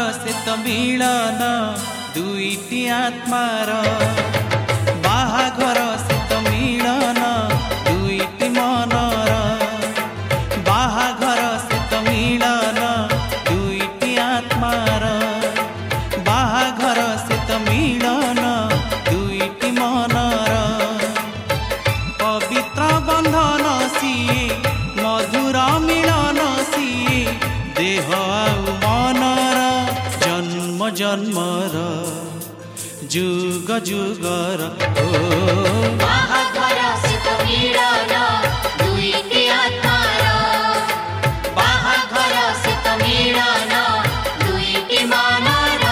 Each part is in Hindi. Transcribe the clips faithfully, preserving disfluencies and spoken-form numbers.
से तो मिलन दुईटी आत्मार बाहाघर से तो मिलन दुईटी मनर बाहाघर से तो मिलन दुईटी आत्मार बाहाघर से तो मिलन दुईटी मनर पवित्र बंधन सिए मधुर मिलन सिए देह आउ मनर जन्म जन्मर जुग जुगर बाहाघर से तो मिलन दुईटी आत्मार बाहाघर से तो मिलन दुईटी मनर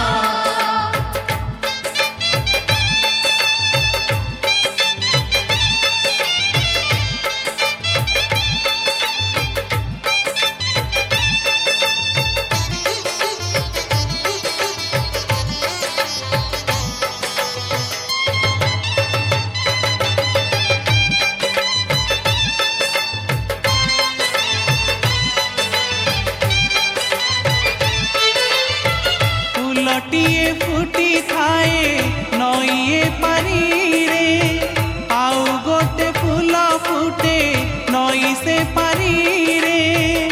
फुलटिए फुटी थाए नईए पारी रे आउ गोटे फूल फुटे नई से पारी रे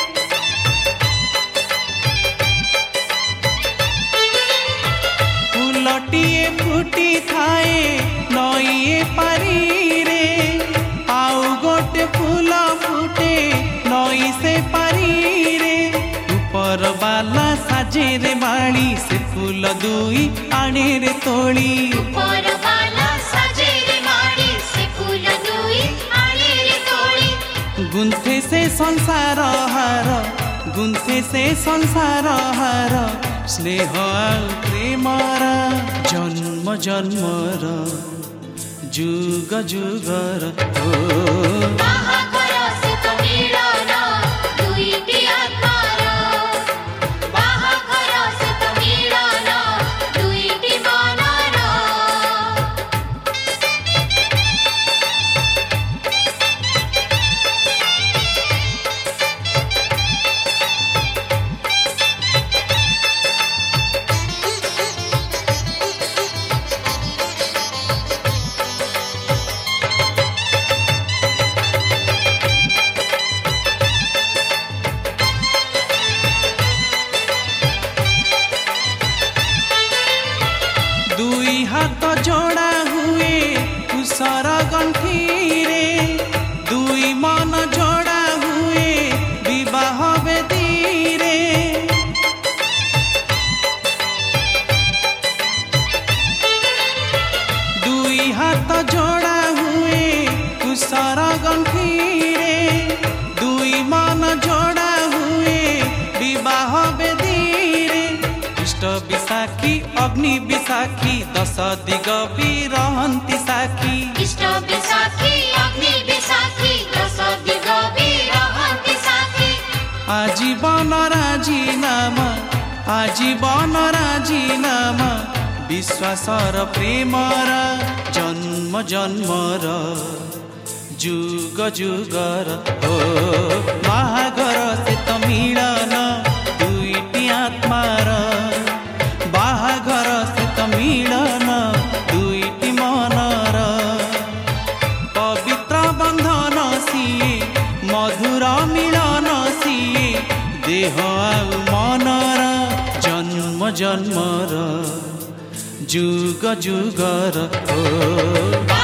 फुलटिए फुटी थाए नईए पारी रे आउ गोटे फूल फुटे नई से पारी रे ऊपर बाला साजे रे माली से फूल दुई आने रे तोली ऊपर वाला साजे रे माड़ी से फूल दुई आने रे तोड़ी गुंथे से संसार हार गुंथे से संसार हार स्नेह आउ प्रेमर जन्म जन्मर जुग जुगर ओ बाहाघर से तो मिलन दुईटी आत्मार बाहाघर से तो मिलन दुईटी मनर दुई हाथ जोड़ा हुए कुशर गंठी रे दुई मन जोड़ा हुए विवाह वेदी रे दुई हाथ जोड़ा हुए कुशर गंठी रे दुई मन जोड़ा हुए विवाह वेदी रे इष्ट विशाखी अग्नि विशाखी दश दिग बिरहंती साखी इष्ट विशाखी अग्नि विशाखी दश दिग बिरहंती साखी आजीवन राजीनामा आजीवन राजीनामा विश्वासर प्रेमर जन्म जन्मर जुग जुगर ओ बाहाघर से तो मिलन दुईटी आत्मार बाहाघर से तो मिलन दुईटी मनर पवित्र बंधन सिए मधुर मिलन सिए देह आउ मनर जन्म जन्मर जुग जुगर ओ